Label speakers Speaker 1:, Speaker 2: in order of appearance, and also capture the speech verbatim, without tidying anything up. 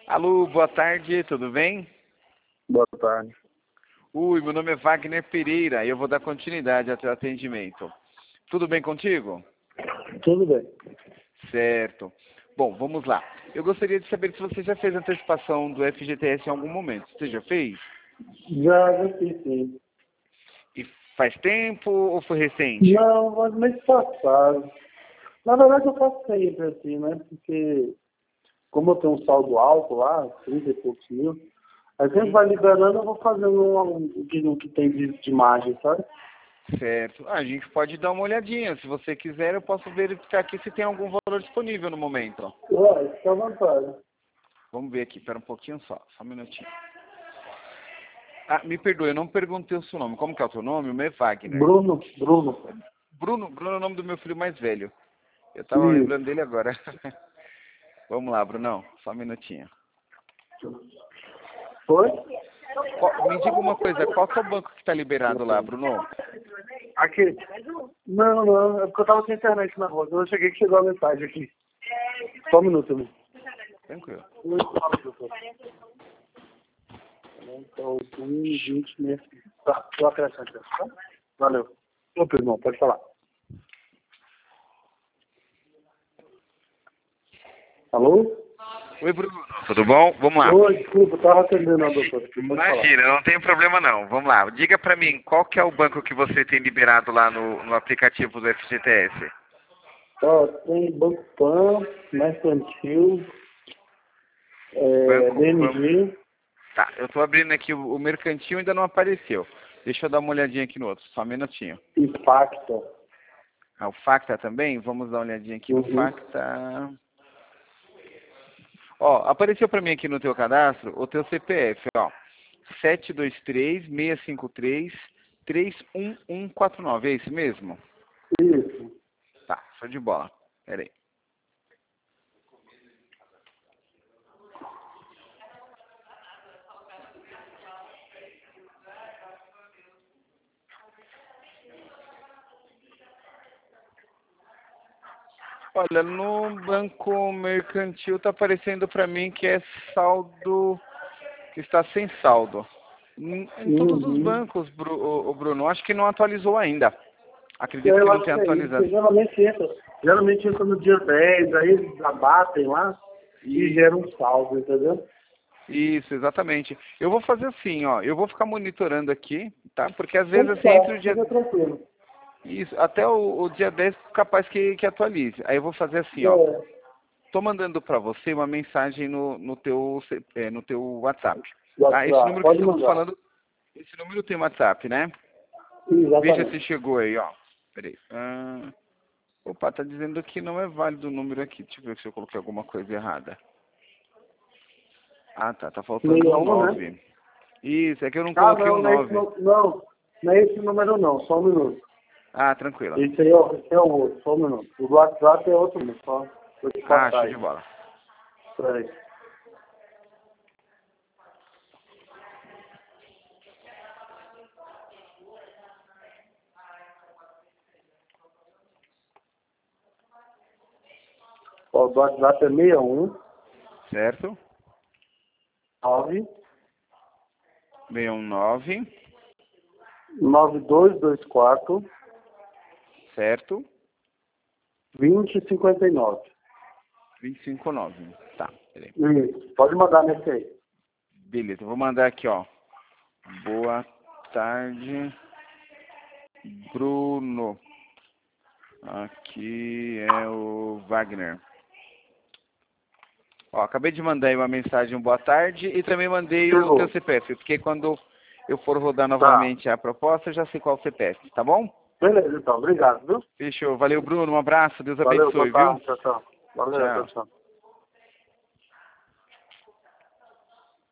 Speaker 1: Alô, boa tarde, tudo bem?
Speaker 2: Boa tarde.
Speaker 1: Ui, meu nome é Wagner Pereira e eu vou dar continuidade ao teu atendimento. Tudo bem contigo?
Speaker 2: Tudo bem.
Speaker 1: Certo. Bom, vamos lá. Eu gostaria de saber se você já fez antecipação do F G T S em algum momento. Você já fez?
Speaker 2: Já, já fiz, sim.
Speaker 1: E faz tempo ou foi recente?
Speaker 2: Não, mas mês passado. Na verdade eu faço sempre assim, né? Porque como eu tenho um saldo alto lá, trinta e poucos mil, aí sempre
Speaker 1: Uhum.
Speaker 2: vai liberando, eu vou fazendo um, um, que, um que tem de, de margem, sabe?
Speaker 1: Certo. Ah, a gente pode dar uma olhadinha. Se você quiser, eu posso verificar aqui se tem algum valor disponível no momento.
Speaker 2: Ué, fica à vontade.
Speaker 1: Vamos ver aqui, espera um pouquinho só, só um minutinho. Ah, me perdoe, eu não perguntei o seu nome. Como que é o teu nome? O meu é Wagner.
Speaker 2: Bruno, Bruno.
Speaker 1: Bruno, Bruno é o nome do meu filho mais velho. Eu tava lembrando
Speaker 2: Isso.
Speaker 1: dele agora. Vamos lá, Brunão, só um minutinho.
Speaker 2: Foi?
Speaker 1: Qual- me diga uma coisa, qual que é o banco que está liberado lá, Bruno?
Speaker 2: Aqui. Não, não, é porque eu tava sem internet na rua. Eu cheguei que chegou a mensagem aqui. Só um minuto, meu.
Speaker 1: Tranquilo.
Speaker 2: Então, vinte, né? Tá, tô acrescentando, tá? Valeu. Opa, irmão, pode falar. Alô?
Speaker 1: Oi, Bruno. Tudo bom? Vamos lá.
Speaker 2: Oi, desculpa, eu tava atendendo a doutora aqui, pode falar.
Speaker 1: Imagina, não tem problema não. Vamos lá. Diga pra mim, qual que é o banco que você tem liberado lá no, no aplicativo do F G T S?
Speaker 2: Ó, tem Banco Pan, Mercantil, é,
Speaker 1: Banco
Speaker 2: B M
Speaker 1: Pan.
Speaker 2: G,
Speaker 1: Tá, eu tô abrindo aqui, o, o mercantil ainda não apareceu. Deixa eu dar uma olhadinha aqui no outro, só um minutinho.
Speaker 2: e Pacta.
Speaker 1: Ah, o Facta também? Vamos dar uma olhadinha aqui no
Speaker 2: Uhum.
Speaker 1: Facta. Ó, apareceu pra mim aqui no teu cadastro o teu C P F, ó. sete dois três, seis cinco três, três um um quatro nove, é esse mesmo?
Speaker 2: Isso.
Speaker 1: Tá, show de bola. Pera aí. Olha, no banco mercantil tá aparecendo pra mim que é saldo, que está sem saldo. Em, em todos os
Speaker 2: Uhum.
Speaker 1: bancos, Bru, o, o Bruno, acho que não atualizou ainda. Acredito que
Speaker 2: Eu
Speaker 1: não
Speaker 2: acho
Speaker 1: tenha
Speaker 2: que é isso, porque
Speaker 1: atualizado.
Speaker 2: geralmente entra, geralmente entra no dia dez, aí eles abatem lá e
Speaker 1: E
Speaker 2: geram um saldo, entendeu?
Speaker 1: isso, exatamente. Eu vou fazer assim, ó. Eu vou ficar monitorando aqui, tá? Porque às vezes
Speaker 2: Tudo
Speaker 1: assim, entre o
Speaker 2: certo,
Speaker 1: dia.
Speaker 2: fica tranquilo.
Speaker 1: Isso, até o, o dia dez capaz que, que atualize. Aí eu vou fazer assim, ó.
Speaker 2: É,
Speaker 1: Tô mandando pra você uma mensagem no, no, teu, C- é, no teu WhatsApp. Tá? Esse
Speaker 2: WhatsApp,
Speaker 1: número que
Speaker 2: pode
Speaker 1: estamos
Speaker 2: mandar.
Speaker 1: falando, esse número tem WhatsApp, né? Veja se
Speaker 2: Exatamente.
Speaker 1: chegou aí, ó. Peraí. Ah, opa, tá dizendo que não é válido o número aqui. Deixa eu ver se eu coloquei alguma coisa errada. Ah, tá. Tá faltando o
Speaker 2: sessenta e um, né?
Speaker 1: nove. Isso, é que eu não
Speaker 2: Ah,
Speaker 1: coloquei o
Speaker 2: não, não é esse,
Speaker 1: nove.
Speaker 2: nu- não, não é esse número não, só um minuto.
Speaker 1: Ah, tranquilo.
Speaker 2: Esse aí é, o- esse é o outro, só um minuto. O do WhatsApp é outro número, só. Vou te
Speaker 1: Ah,
Speaker 2: passar
Speaker 1: show de
Speaker 2: aí.
Speaker 1: bola.
Speaker 2: Peraí. Ó, o do WhatsApp é seis um
Speaker 1: Certo?
Speaker 2: nove
Speaker 1: seis um nove,
Speaker 2: nove dois dois quatro
Speaker 1: certo?
Speaker 2: dois zero cinco nove.
Speaker 1: vinte e cinco nove. Tá, peraí.
Speaker 2: Isso, pode mandar nesse aí.
Speaker 1: Beleza, eu vou mandar aqui, ó. Boa tarde, Bruno. Aqui é o Wagner. Ó, acabei de mandar aí uma mensagem, um boa tarde, e também mandei o teu
Speaker 2: Chegou.
Speaker 1: C P F, porque quando eu for rodar
Speaker 2: Tá.
Speaker 1: novamente a proposta, eu já sei qual é o C P F, tá bom?
Speaker 2: Beleza, então. Obrigado, viu?
Speaker 1: Fechou. Valeu, Bruno. Um abraço. Deus
Speaker 2: Valeu, boa
Speaker 1: abençoe, viu?
Speaker 2: tarde. Tchau, tchau. Valeu, tchau,
Speaker 1: Tchau.
Speaker 2: tchau.